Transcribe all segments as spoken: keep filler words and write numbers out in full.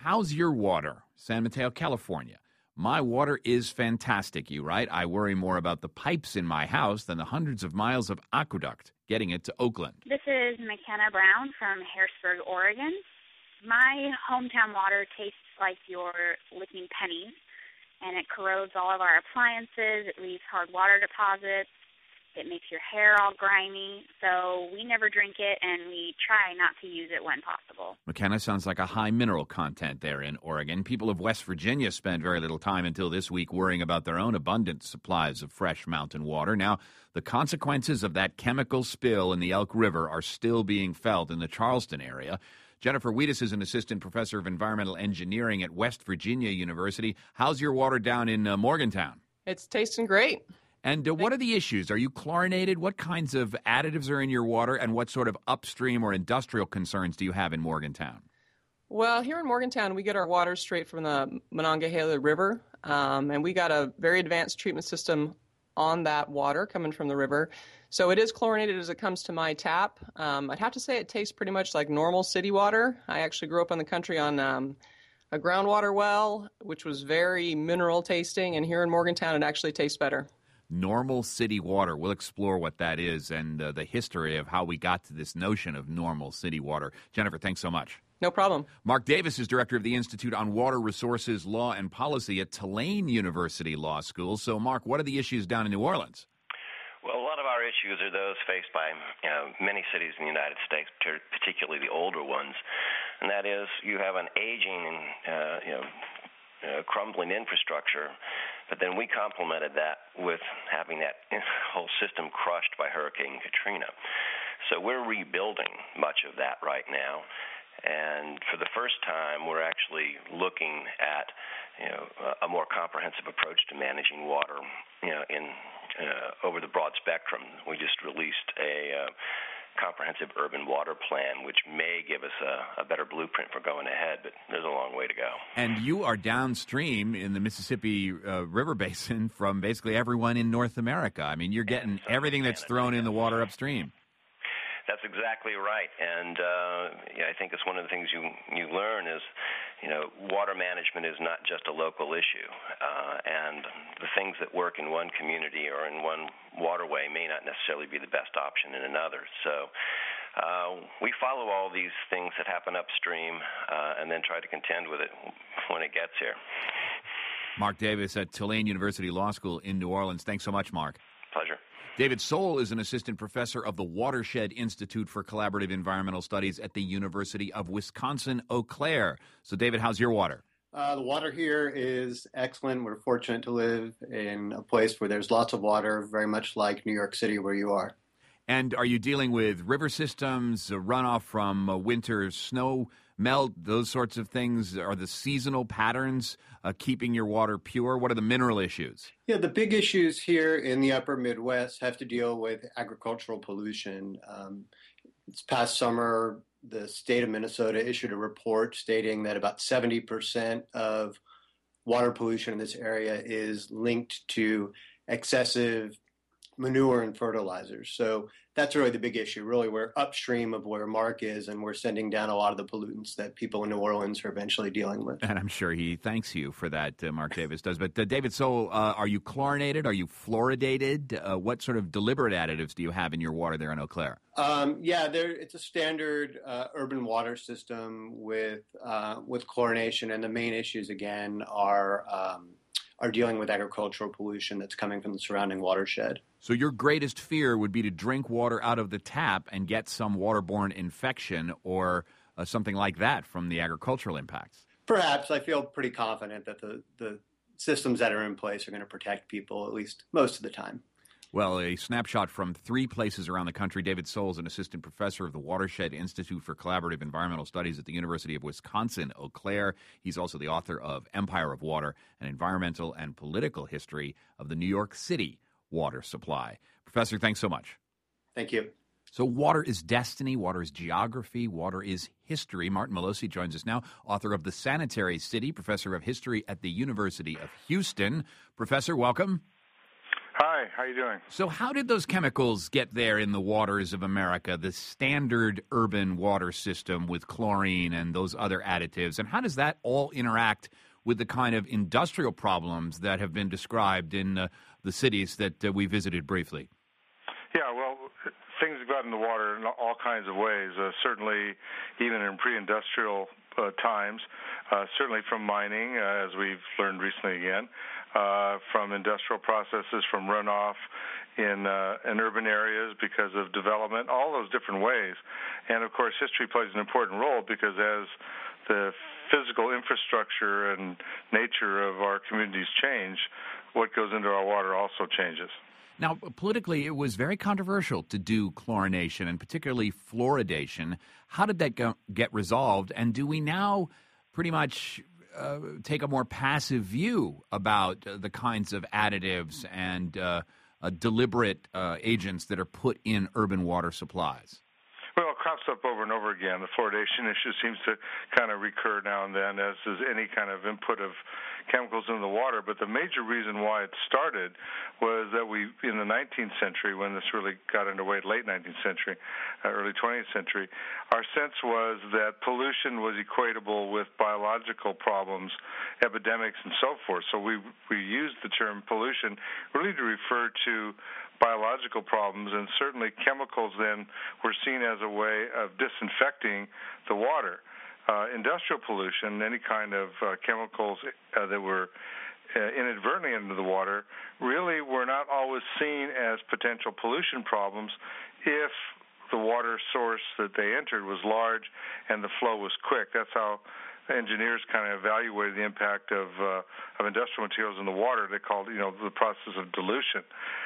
How's your water? San Mateo, California. My water is fantastic, you write. I worry more about the pipes in my house than the hundreds of miles of aqueduct getting it to Oakland. This is McKenna Brown from Harrisburg, Oregon. My hometown water tastes like you're licking pennies, and it corrodes all of our appliances. It leaves hard water deposits. It makes your hair all grimy, so we never drink it, and we try not to use it when possible. McKenna, sounds like a high mineral content there in Oregon. People of West Virginia spent very little time until this week worrying about their own abundant supplies of fresh mountain water. Now, the consequences of that chemical spill in the Elk River are still being felt in the Charleston area. Jennifer Wheatus is an assistant professor of environmental engineering at West Virginia University. How's your water down in uh, Morgantown? It's tasting great. And uh, what are the issues? Are you chlorinated? What kinds of additives are in your water? And what sort of upstream or industrial concerns do you have in Morgantown? Well, here in Morgantown, we get our water straight from the Monongahela River. Um, and we got a very advanced treatment system on that water coming from the river. So it is chlorinated as it comes to my tap. Um, I'd have to say it tastes pretty much like normal city water. I actually grew up in the country on um, a groundwater well, which was very mineral tasting. And here in Morgantown, it actually tastes better. Normal city water. We'll explore what that is and uh, the history of how we got to this notion of normal city water. Jennifer, thanks so much. No problem. Mark Davis is director of the Institute on Water Resources, Law, and Policy at Tulane University Law School. So, Mark, what are the issues down in New Orleans? Well, a lot of our issues are those faced by you know, many cities in the United States, particularly the older ones, and that is you have an aging and uh, you know uh, crumbling infrastructure. But then we complemented that with having that whole system crushed by Hurricane Katrina. So we're rebuilding much of that right now. And for the first time, we're actually looking at, you know, a more comprehensive approach to managing water, you know, in uh, over the broad spectrum. We just released a uh, comprehensive urban water plan, which may give us a, a better blueprint for going ahead, but there's a long way to go. And you are downstream in the Mississippi uh, River Basin from basically everyone in North America. I mean, you're getting everything that's thrown in the water upstream. That's exactly right, and uh, yeah, I think it's one of the things you you learn is, you know, water management is not just a local issue, uh, and the things that work in one community or in one waterway may not necessarily be the best option in another. So uh, we follow all these things that happen upstream uh, and then try to contend with it when it gets here. Mark Davis at Tulane University Law School in New Orleans. Thanks so much, Mark. Pleasure. David Soul is an assistant professor of the Watershed Institute for Collaborative Environmental Studies at the University of Wisconsin-Eau Claire. So, David, how's your water? Uh, the water here is excellent. We're fortunate to live in a place where there's lots of water, very much like New York City where you are. And are you dealing with river systems, uh, runoff from uh, winter snow melt, those sorts of things? Are the seasonal patterns uh, keeping your water pure? What are the mineral issues? Yeah, the big issues here in the upper Midwest have to deal with agricultural pollution. Um, this past summer, the state of Minnesota issued a report stating that about seventy percent of water pollution in this area is linked to excessive manure and fertilizers. So that's really the big issue. Really, we're upstream of where Mark is, and we're sending down a lot of the pollutants that people in New Orleans are eventually dealing with. And I'm sure he thanks you for that, uh, Mark Davis does. But uh, David Soul, uh, are you chlorinated? Are you fluoridated? Uh, what sort of deliberate additives do you have in your water there in Eau Claire? Um, yeah, there, it's a standard uh, urban water system with uh, with chlorination, and the main issues, again, are um, are dealing with agricultural pollution that's coming from the surrounding watershed. So your greatest fear would be to drink water out of the tap and get some waterborne infection or uh, something like that from the agricultural impacts? Perhaps. I feel pretty confident that the, the systems that are in place are going to protect people, at least most of the time. Well, a snapshot from three places around the country. David Soul is an assistant professor of the Watershed Institute for Collaborative Environmental Studies at the University of Wisconsin-Eau Claire. He's also the author of Empire of Water, an environmental and political history of the New York City water supply. Professor, thanks so much. Thank you. So water is destiny, water is geography, water is history. Martin Molosi joins us now, author of The Sanitary City, professor of history at the University of Houston. Professor, welcome. Hi, how you doing? So how did those chemicals get there in the waters of America, the standard urban water system with chlorine and those other additives? And how does that all interact with the kind of industrial problems that have been described in uh, the cities that uh, we visited briefly? Yeah, well, things have gotten in the water in all kinds of ways, uh, certainly even in pre-industrial uh, times, uh, certainly from mining, uh, as we've learned recently again, uh, from industrial processes, from runoff in, uh, in urban areas because of development, all those different ways. And, of course, history plays an important role because as the physical infrastructure and nature of our communities change, what goes into our water also changes. Now, politically, it was very controversial to do chlorination and particularly fluoridation. How did that go, get resolved? And do we now pretty much uh, take a more passive view about uh, the kinds of additives and uh, uh, deliberate uh, agents that are put in urban water supplies? Well, it crops up over and over again. The fluoridation issue seems to kind of recur now and then, as does any kind of input of chemicals in the water. But the major reason why it started was that we, in the nineteenth century, when this really got underway, late nineteenth century, uh, early twentieth century, our sense was that pollution was equatable with biological problems, epidemics, and so forth. So we we used the term pollution really to refer to biological problems, and certainly chemicals then were seen as a way of disinfecting the water. Uh, industrial pollution, any kind of uh, chemicals uh, that were uh, inadvertently into the water, really were not always seen as potential pollution problems if the water source that they entered was large and the flow was quick. That's how engineers kind of evaluated the impact of uh, of industrial materials in the water. They called, you know, the process of dilution.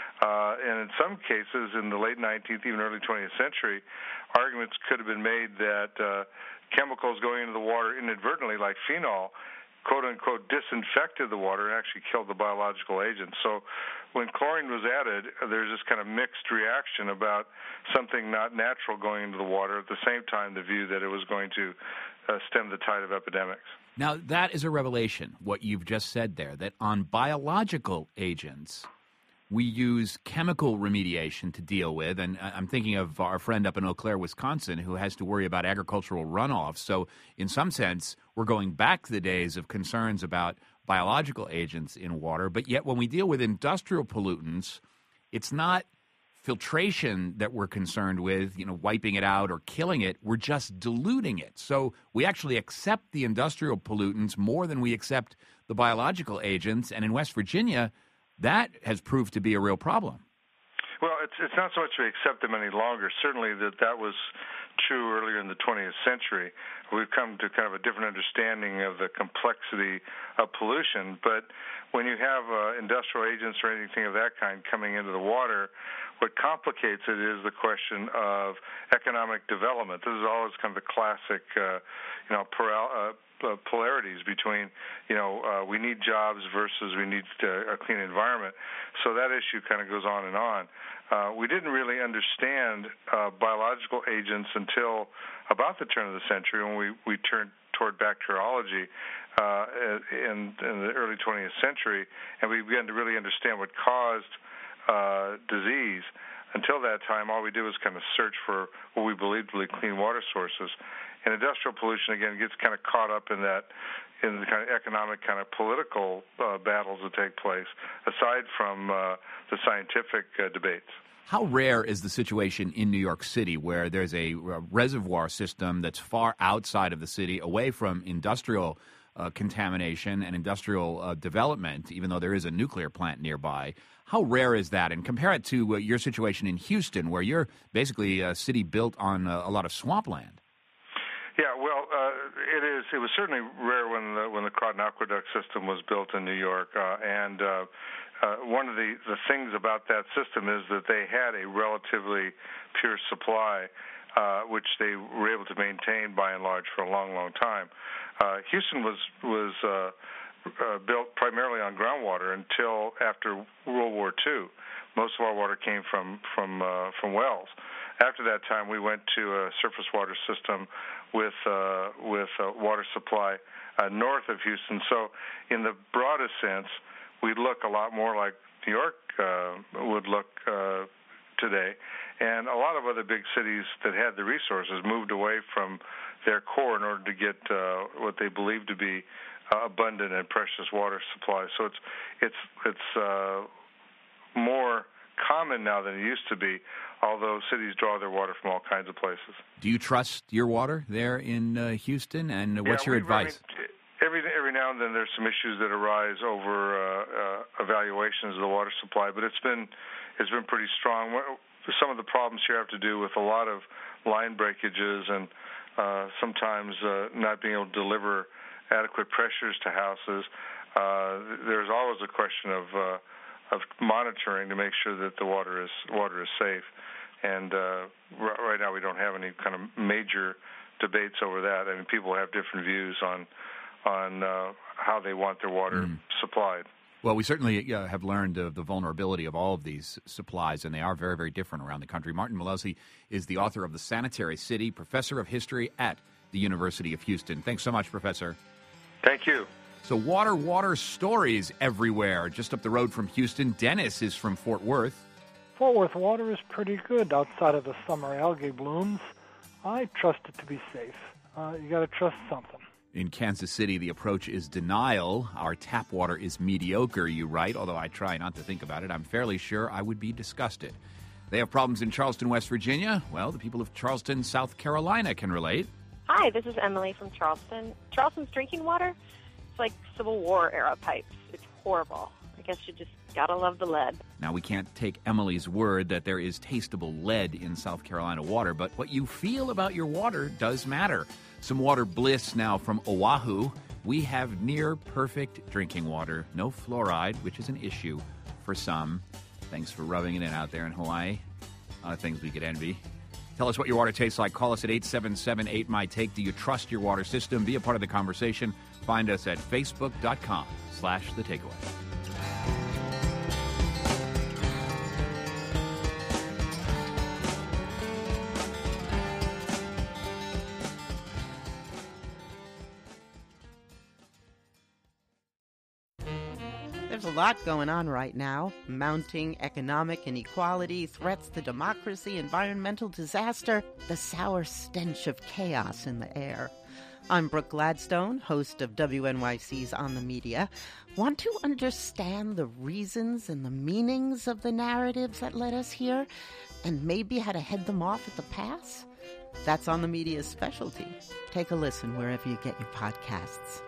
Uh, and in some cases, in the late nineteenth, even early twentieth century, arguments could have been made that uh, chemicals going into the water inadvertently, like phenol, quote-unquote, disinfected the water and actually killed the biological agents. So when chlorine was added, there's this kind of mixed reaction about something not natural going into the water, at the same time the view that it was going to uh, stem the tide of epidemics. Now, that is a revelation, what you've just said there, that on biological agents, we use chemical remediation to deal with, and I'm thinking of our friend up in Eau Claire, Wisconsin, who has to worry about agricultural runoff. So in some sense, we're going back to the days of concerns about biological agents in water, but yet when we deal with industrial pollutants, it's not filtration that we're concerned with, you know, wiping it out or killing it. We're just diluting it. So we actually accept the industrial pollutants more than we accept the biological agents, and in West Virginia, that has proved to be a real problem. Well, it's it's not so much we accept them any longer. Certainly that that was true earlier in the twentieth century. We've come to kind of a different understanding of the complexity of pollution. But when you have uh, industrial agents or anything of that kind coming into the water, what complicates it is the question of economic development. This is always kind of the classic, uh, you know, plural, uh, Uh, polarities between, you know, uh, we need jobs versus we need uh, a clean environment. So that issue kind of goes on and on. Uh, we didn't really understand uh, biological agents until about the turn of the century when we, we turned toward bacteriology uh, in, in the early twentieth century, and we began to really understand what caused uh, disease. Until that time, all we did was kind of search for what we believed to be clean water sources. And industrial pollution, again, gets kind of caught up in that, in the kind of economic, kind of political uh, battles that take place, aside from uh, the scientific uh, debates. How rare is the situation in New York City where there's a reservoir system that's far outside of the city, away from industrial uh, contamination and industrial uh, development, even though there is a nuclear plant nearby? How rare is that? And compare it to uh, your situation in Houston, where you're basically a city built on uh, a lot of swampland. Yeah, well, uh, it is. It was certainly rare when the when the Croton Aqueduct system was built in New York, uh, and uh, uh, one of the, the things about that system is that they had a relatively pure supply, uh, which they were able to maintain by and large for a long, long time. Uh, Houston was was uh, uh, built primarily on groundwater until after World War Two. Most of our water came from from uh, from wells. After that time, we went to a surface water system with uh, with uh, water supply uh, north of Houston. So, in the broadest sense, we'd look a lot more like New York uh, would look uh, today. And a lot of other big cities that had the resources moved away from their core in order to get uh, what they believe to be uh, abundant and precious water supply. So it's it's it's uh, more common now than it used to be, although cities draw their water from all kinds of places. Do you trust your water there in uh, Houston, and what's yeah, your we, advice? I mean, every every now and then there's some issues that arise over uh, uh, evaluations of the water supply, but it's been it's been pretty strong. Some of the problems here have to do with a lot of line breakages and uh, sometimes uh, not being able to deliver adequate pressures to houses. Uh, there's always a question of uh, of monitoring to make sure that the water is water is safe. And uh, r- right now we don't have any kind of major debates over that. I mean, people have different views on on uh, how they want their water mm. supplied. Well, we certainly uh, have learned of the vulnerability of all of these supplies, and they are very, very different around the country. Martin Milesi is the author of The Sanitary City, professor of history at the University of Houston. Thanks so much, Professor. Thank you. So water, water stories everywhere. Just up the road from Houston, Dennis is from Fort Worth. Fort Worth water is pretty good outside of the summer algae blooms. I trust it to be safe. Uh, you got to trust something. In Kansas City, the approach is denial. Our tap water is mediocre, you write, although I try not to think about it. I'm fairly sure I would be disgusted. They have problems in Charleston, West Virginia. Well, the people of Charleston, South Carolina can relate. Hi, this is Emily from Charleston. Charleston's drinking water, it's like Civil War era pipes. It's horrible. I guess you just gotta love the lead. Now, we can't take Emily's word that there is tasteable lead in South Carolina water, but what you feel about your water does matter. Some water bliss now from Oahu. We have near perfect drinking water. No fluoride, which is an issue for some. Thanks for rubbing it in out there in Hawaii. A lot of things we could envy. Tell us what your water tastes like. Call us at eight seven seven eight M Y Take. Do you trust your water system? Be a part of the conversation. Find us at facebook.com slash the takeaway. There's a lot going on right now. Mounting economic inequality, threats to democracy, environmental disaster, the sour stench of chaos in the air. I'm Brooke Gladstone, host of W N Y C's On the Media. Want to understand the reasons and the meanings of the narratives that led us here, and maybe how to head them off at the pass? That's On the Media's specialty. Take a listen wherever you get your podcasts.